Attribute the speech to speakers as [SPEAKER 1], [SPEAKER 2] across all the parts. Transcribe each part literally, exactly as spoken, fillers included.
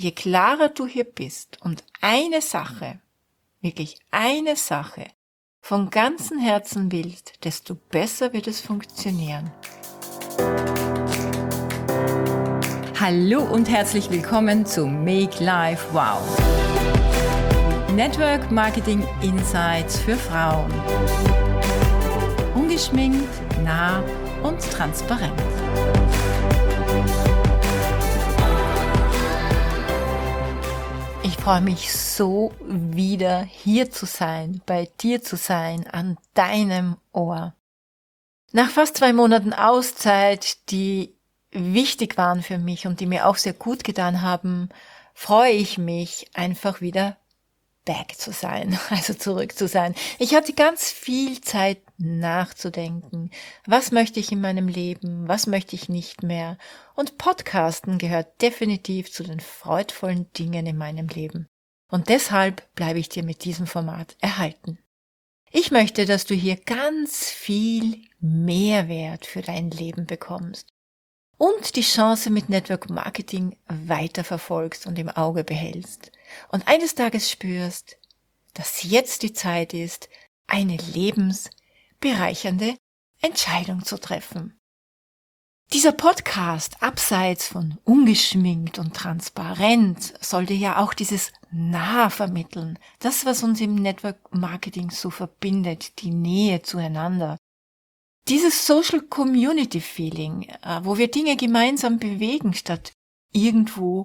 [SPEAKER 1] je klarer du hier bist und eine Sache, wirklich eine Sache von ganzem Herzen willst, desto besser wird es funktionieren.
[SPEAKER 2] Hallo und herzlich willkommen zu Make Life Wow. Network Marketing Insights für Frauen. Ungeschminkt, nah und transparent.
[SPEAKER 1] Ich freue mich so, wieder hier zu sein, bei dir zu sein, an deinem Ohr. Nach fast zwei Monaten Auszeit, die wichtig waren für mich und die mir auch sehr gut getan haben, freue ich mich, einfach wieder back zu sein, also zurück zu sein. Ich hatte ganz viel Zeit nachzudenken. Was möchte ich in meinem Leben? Was möchte ich nicht mehr? Und Podcasten gehört definitiv zu den freudvollen Dingen in meinem Leben. Und deshalb bleibe ich dir mit diesem Format erhalten. Ich möchte, dass du hier ganz viel Mehrwert für dein Leben bekommst und die Chance mit Network Marketing weiterverfolgst und im Auge behältst und eines Tages spürst, dass jetzt die Zeit ist, eine lebensbereichernde Entscheidung zu treffen. Dieser Podcast, abseits von ungeschminkt und transparent, sollte ja auch dieses Nah vermitteln, das, was uns im Network Marketing so verbindet, die Nähe zueinander. Dieses Social Community Feeling, wo wir Dinge gemeinsam bewegen, statt irgendwo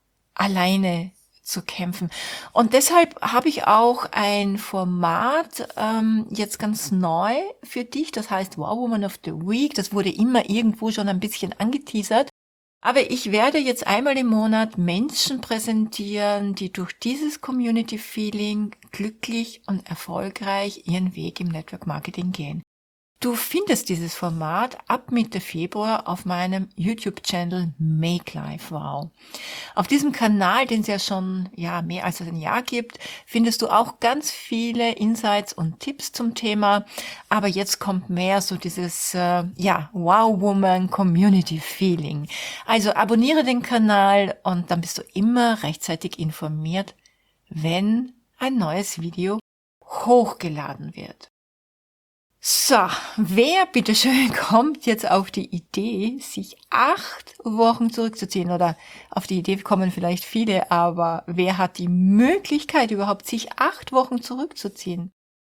[SPEAKER 1] alleine zu kämpfen. Und deshalb habe ich auch ein Format ähm, jetzt ganz neu für dich, das heißt Wow Woman of the Week. Das wurde immer irgendwo schon ein bisschen angeteasert. Aber ich werde jetzt einmal im Monat Menschen präsentieren, die durch dieses Community Feeling glücklich und erfolgreich ihren Weg im Network Marketing gehen. Du findest dieses Format ab Mitte Februar auf meinem YouTube-Channel Make Life Wow. Auf diesem Kanal, den es ja schon ja mehr als ein Jahr gibt, findest du auch ganz viele Insights und Tipps zum Thema. Aber jetzt kommt mehr so dieses äh, ja Wow Woman Community Feeling. Also abonniere den Kanal und dann bist du immer rechtzeitig informiert, wenn ein neues Video hochgeladen wird. So, wer bitteschön kommt jetzt auf die Idee, sich acht Wochen zurückzuziehen? Oder auf die Idee kommen vielleicht viele, aber wer hat die Möglichkeit überhaupt, sich acht Wochen zurückzuziehen?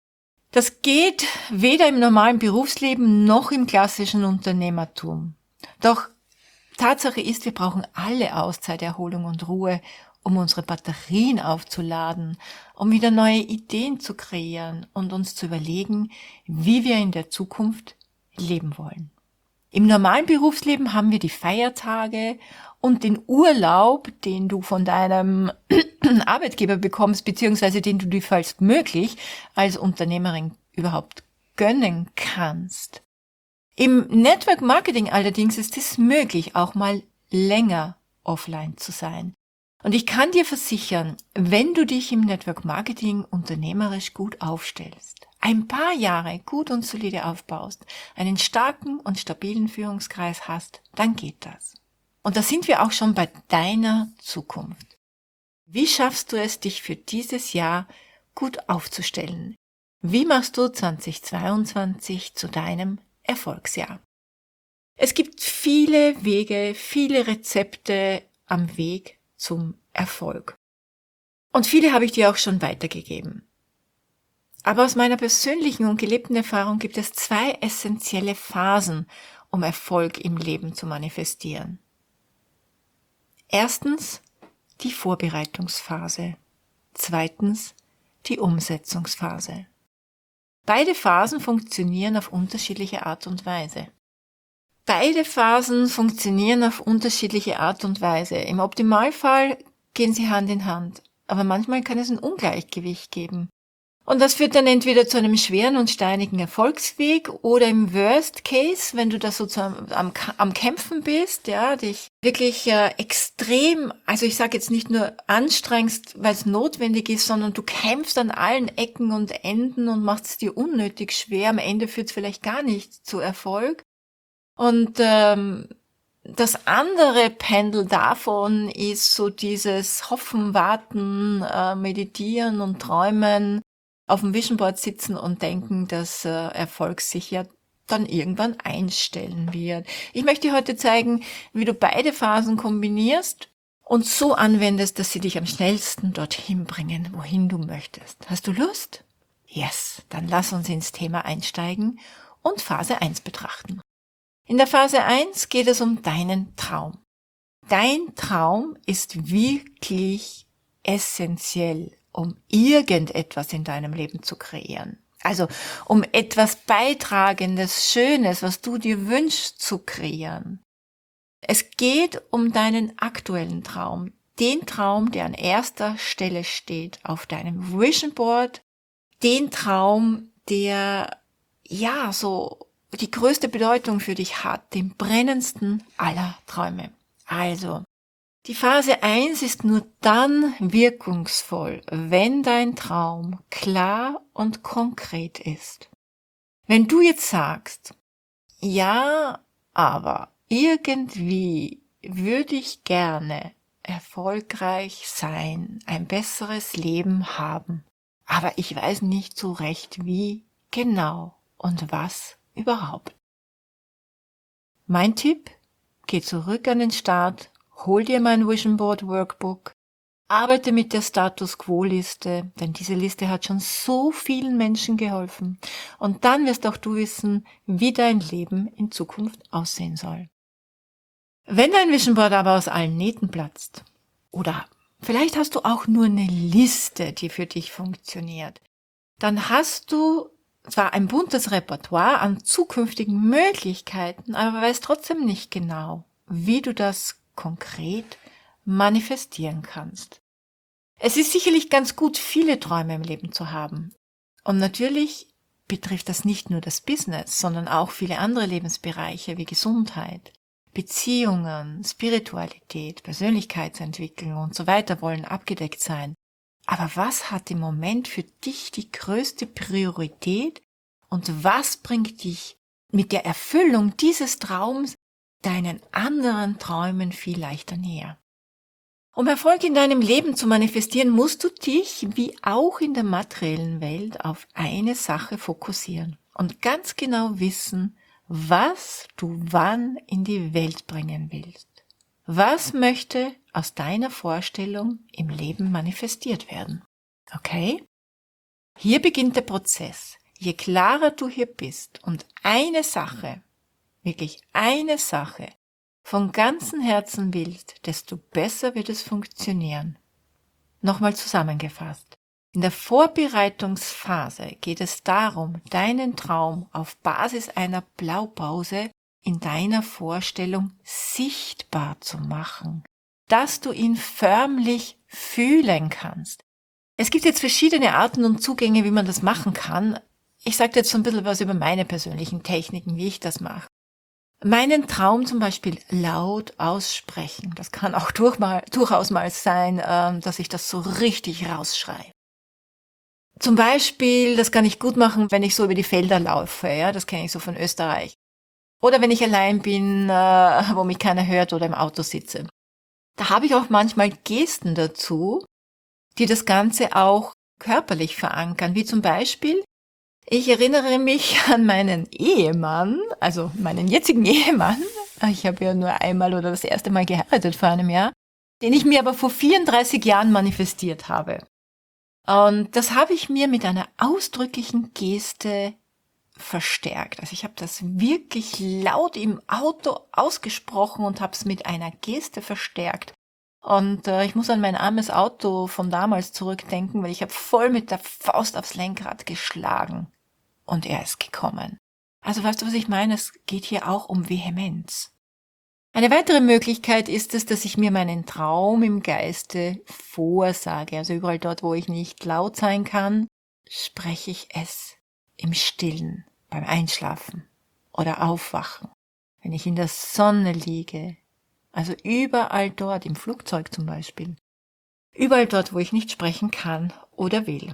[SPEAKER 1] Das geht weder im normalen Berufsleben noch im klassischen Unternehmertum. Doch Tatsache ist, wir brauchen alle Auszeit, Erholung und Ruhe, um unsere Batterien aufzuladen, um wieder neue Ideen zu kreieren und uns zu überlegen, wie wir in der Zukunft leben wollen. Im normalen Berufsleben haben wir die Feiertage und den Urlaub, den du von deinem Arbeitgeber bekommst, beziehungsweise den du dir falls möglich als Unternehmerin überhaupt gönnen kannst. Im Network Marketing allerdings ist es möglich, auch mal länger offline zu sein. Und ich kann dir versichern, wenn du dich im Network Marketing unternehmerisch gut aufstellst, ein paar Jahre gut und solide aufbaust, einen starken und stabilen Führungskreis hast, dann geht das. Und da sind wir auch schon bei deiner Zukunft. Wie schaffst du es, dich für dieses Jahr gut aufzustellen? Wie machst du zweitausendzweiundzwanzig zu deinem Erfolgsjahr? Es gibt viele Wege, viele Rezepte am Weg zum Erfolg. Und viele habe ich dir auch schon weitergegeben. Aber aus meiner persönlichen und gelebten Erfahrung gibt es zwei essentielle Phasen, um Erfolg im Leben zu manifestieren. Erstens die Vorbereitungsphase. Zweitens die Umsetzungsphase. Beide Phasen funktionieren auf unterschiedliche Art und Weise. Beide Phasen funktionieren auf unterschiedliche Art und Weise. Im Optimalfall gehen sie Hand in Hand, aber manchmal kann es ein Ungleichgewicht geben. Und das führt dann entweder zu einem schweren und steinigen Erfolgsweg oder im Worst Case, wenn du da so zu, am, am Kämpfen bist, ja, dich wirklich äh, extrem, also ich sage jetzt nicht nur anstrengst, weil es notwendig ist, sondern du kämpfst an allen Ecken und Enden und machst es dir unnötig schwer. Am Ende führt es vielleicht gar nicht zu Erfolg. Und ähm, Das andere Pendel davon ist so dieses Hoffen, Warten, äh, Meditieren und Träumen, auf dem Vision Board sitzen und denken, dass äh, Erfolg sich ja dann irgendwann einstellen wird. Ich möchte dir heute zeigen, wie du beide Phasen kombinierst und so anwendest, dass sie dich am schnellsten dorthin bringen, wohin du möchtest. Hast du Lust? Yes, dann lass uns ins Thema einsteigen und Phase eins betrachten. In der Phase eins geht es um deinen Traum. Dein Traum ist wirklich essentiell, um irgendetwas in deinem Leben zu kreieren. Also um etwas Beitragendes, Schönes, was du dir wünschst, zu kreieren. Es geht um deinen aktuellen Traum, den Traum, der an erster Stelle steht auf deinem Vision Board, den Traum, der ja so die größte Bedeutung für dich hat, den brennendsten aller Träume. Also, die Phase eins ist nur dann wirkungsvoll, wenn dein Traum klar und konkret ist. Wenn du jetzt sagst, ja, aber irgendwie würde ich gerne erfolgreich sein, ein besseres Leben haben, aber ich weiß nicht so recht wie genau und was überhaupt. Mein Tipp, geh zurück an den Start, hol dir mein Vision Board Workbook, arbeite mit der Status Quo Liste, denn diese Liste hat schon so vielen Menschen geholfen. Und dann wirst auch du wissen, wie dein Leben in Zukunft aussehen soll. Wenn dein Vision Board aber aus allen Nähten platzt, oder vielleicht hast du auch nur eine Liste, die für dich funktioniert, dann hast du zwar ein buntes Repertoire an zukünftigen Möglichkeiten, aber weißt trotzdem nicht genau, wie du das konkret manifestieren kannst. Es ist sicherlich ganz gut, viele Träume im Leben zu haben. Und natürlich betrifft das nicht nur das Business, sondern auch viele andere Lebensbereiche wie Gesundheit, Beziehungen, Spiritualität, Persönlichkeitsentwicklung und so weiter wollen abgedeckt sein. Aber was hat im Moment für dich die größte Priorität und was bringt dich mit der Erfüllung dieses Traums deinen anderen Träumen viel leichter näher? Um Erfolg in deinem Leben zu manifestieren, musst du dich, wie auch in der materiellen Welt, auf eine Sache fokussieren und ganz genau wissen, was du wann in die Welt bringen willst. Was möchte aus deiner Vorstellung im Leben manifestiert werden? Okay? Hier beginnt der Prozess. Je klarer du hier bist und eine Sache, wirklich eine Sache, von ganzem Herzen willst, desto besser wird es funktionieren. Nochmal zusammengefasst. In der Vorbereitungsphase geht es darum, deinen Traum auf Basis einer Blaupause in deiner Vorstellung sichtbar zu machen, dass du ihn förmlich fühlen kannst. Es gibt jetzt verschiedene Arten und Zugänge, wie man das machen kann. Ich sage dir jetzt so ein bisschen was über meine persönlichen Techniken, wie ich das mache. Meinen Traum zum Beispiel laut aussprechen. Das kann auch durch mal, durchaus mal sein, ähm, dass ich das so richtig rausschreie. Zum Beispiel, das kann ich gut machen, wenn ich so über die Felder laufe. Ja, das kenne ich so von Österreich. Oder wenn ich allein bin, äh, wo mich keiner hört oder im Auto sitze. Da habe ich auch manchmal Gesten dazu, die das Ganze auch körperlich verankern. Wie zum Beispiel, ich erinnere mich an meinen Ehemann, also meinen jetzigen Ehemann. Ich habe ja nur einmal oder das erste Mal geheiratet vor einem Jahr, den ich mir aber vor vierunddreißig Jahren manifestiert habe. Und das habe ich mir mit einer ausdrücklichen Geste verstärkt. Also ich habe das wirklich laut im Auto ausgesprochen und habe es mit einer Geste verstärkt. Und äh, ich muss an mein armes Auto von damals zurückdenken, weil ich habe voll mit der Faust aufs Lenkrad geschlagen. Und er ist gekommen. Also weißt du, was ich meine? Es geht hier auch um Vehemenz. Eine weitere Möglichkeit ist es, dass ich mir meinen Traum im Geiste vorsage. Also überall dort, wo ich nicht laut sein kann, spreche ich es im Stillen, beim Einschlafen oder Aufwachen, wenn ich in der Sonne liege. Also überall dort, im Flugzeug zum Beispiel. Überall dort, wo ich nicht sprechen kann oder will.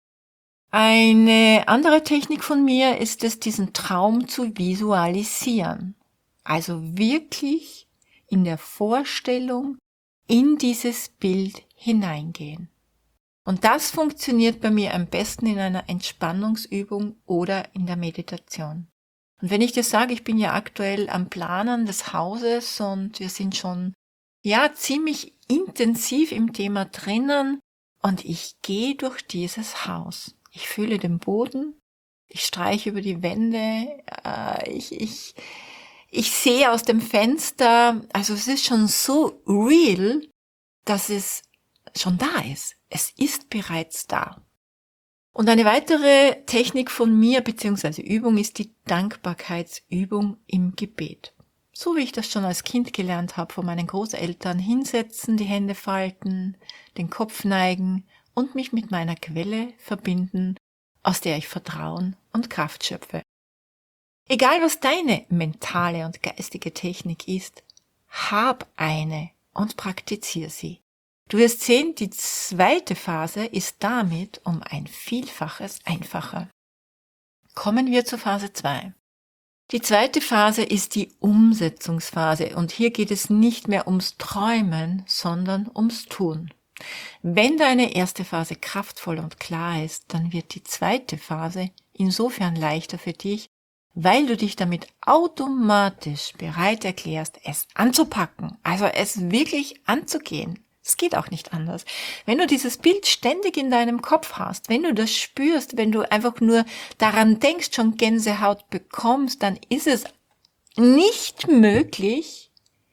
[SPEAKER 1] Eine andere Technik von mir ist es, diesen Traum zu visualisieren. Also wirklich in der Vorstellung in dieses Bild hineingehen. Und das funktioniert bei mir am besten in einer Entspannungsübung oder in der Meditation. Und wenn ich dir sage, ich bin ja aktuell am Planen des Hauses und wir sind schon ja ziemlich intensiv im Thema drinnen und ich gehe durch dieses Haus. Ich fühle den Boden, ich streiche über die Wände, äh, ich, ich, ich sehe aus dem Fenster, also es ist schon so real, dass es schon da ist. Es ist bereits da. Und eine weitere Technik von mir bzw. Übung ist die Dankbarkeitsübung im Gebet. So wie ich das schon als Kind gelernt habe von meinen Großeltern, hinsetzen, die Hände falten, den Kopf neigen und mich mit meiner Quelle verbinden, aus der ich Vertrauen und Kraft schöpfe. Egal was deine mentale und geistige Technik ist, hab eine und praktiziere sie. Du wirst sehen, die zweite Phase ist damit um ein Vielfaches einfacher. Kommen wir zur Phase zwei. Die zweite Phase ist die Umsetzungsphase und hier geht es nicht mehr ums Träumen, sondern ums Tun. Wenn deine erste Phase kraftvoll und klar ist, dann wird die zweite Phase insofern leichter für dich, weil du dich damit automatisch bereit erklärst, es anzupacken, also es wirklich anzugehen. Es geht auch nicht anders. Wenn du dieses Bild ständig in deinem Kopf hast, wenn du das spürst, wenn du einfach nur daran denkst, schon Gänsehaut bekommst, dann ist es nicht möglich,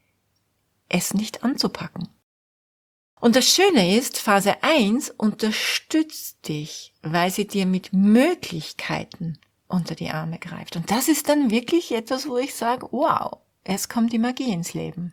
[SPEAKER 1] es nicht anzupacken. Und das Schöne ist, Phase eins unterstützt dich, weil sie dir mit Möglichkeiten unter die Arme greift. Und das ist dann wirklich etwas, wo ich sage, wow, es kommt die Magie ins Leben.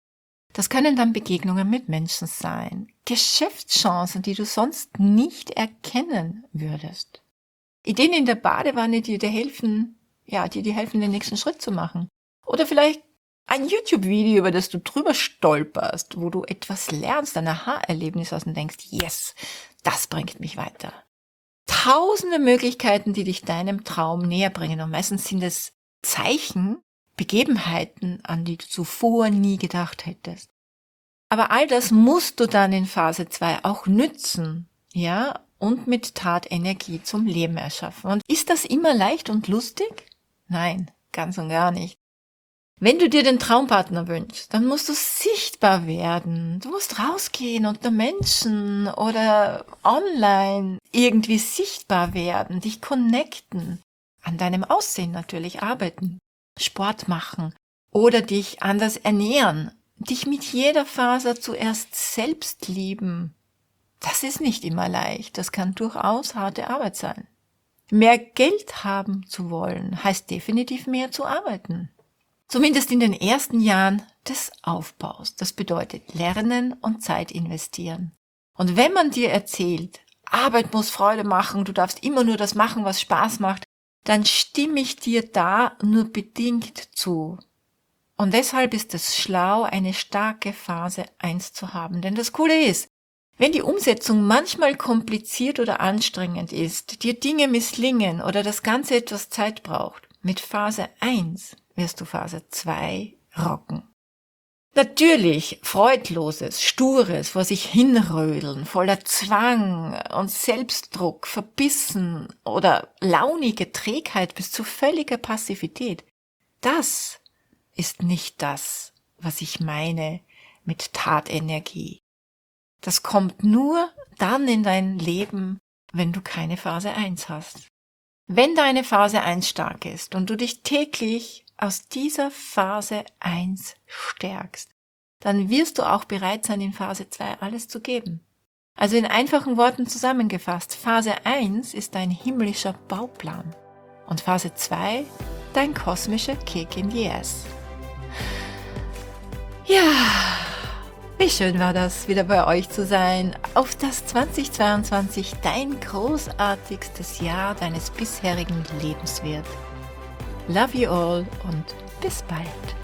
[SPEAKER 1] Das können dann Begegnungen mit Menschen sein, Geschäftschancen, die du sonst nicht erkennen würdest. Ideen in der Badewanne, die dir helfen, ja, die dir helfen, den nächsten Schritt zu machen. Oder vielleicht ein YouTube-Video, über das du drüber stolperst, wo du etwas lernst, ein Aha-Erlebnis hast und denkst, yes, das bringt mich weiter. Tausende Möglichkeiten, die dich deinem Traum näher bringen. Und meistens sind es Zeichen, Begebenheiten, an die du zuvor nie gedacht hättest. Aber all das musst du dann in Phase zwei auch nützen, ja, und mit Tatenergie zum Leben erschaffen. Und ist das immer leicht und lustig? Nein, ganz und gar nicht. Wenn du dir den Traumpartner wünschst, dann musst du sichtbar werden. Du musst rausgehen unter Menschen oder online irgendwie sichtbar werden, dich connecten, an deinem Aussehen natürlich arbeiten. Sport machen oder dich anders ernähren, dich mit jeder Faser zuerst selbst lieben. Das ist nicht immer leicht, das kann durchaus harte Arbeit sein. Mehr Geld haben zu wollen, heißt definitiv mehr zu arbeiten. Zumindest in den ersten Jahren des Aufbaus. Das bedeutet lernen und Zeit investieren. Und wenn man dir erzählt, Arbeit muss Freude machen, du darfst immer nur das machen, was Spaß macht, dann stimme ich dir da nur bedingt zu. Und deshalb ist es schlau, eine starke Phase eins zu haben. Denn das Coole ist, wenn die Umsetzung manchmal kompliziert oder anstrengend ist, dir Dinge misslingen oder das Ganze etwas Zeit braucht, mit Phase eins wirst du Phase zwei rocken. Natürlich freudloses, stures, vor sich hinrödeln, voller Zwang und Selbstdruck, verbissen oder launige Trägheit bis zu völliger Passivität. Das ist nicht das, was ich meine mit Tatenergie. Das kommt nur dann in dein Leben, wenn du keine Phase eins hast. Wenn deine Phase eins stark ist und du dich täglich aus dieser Phase eins stärkst, dann wirst du auch bereit sein, in Phase zwei alles zu geben. Also in einfachen Worten zusammengefasst, Phase eins ist dein himmlischer Bauplan und Phase zwei dein kosmischer Kick in the Ass. Ja, wie schön war das, wieder bei euch zu sein, auf das zweitausendzweiundzwanzig dein großartigstes Jahr deines bisherigen Lebens wird. Love you all und bis bald.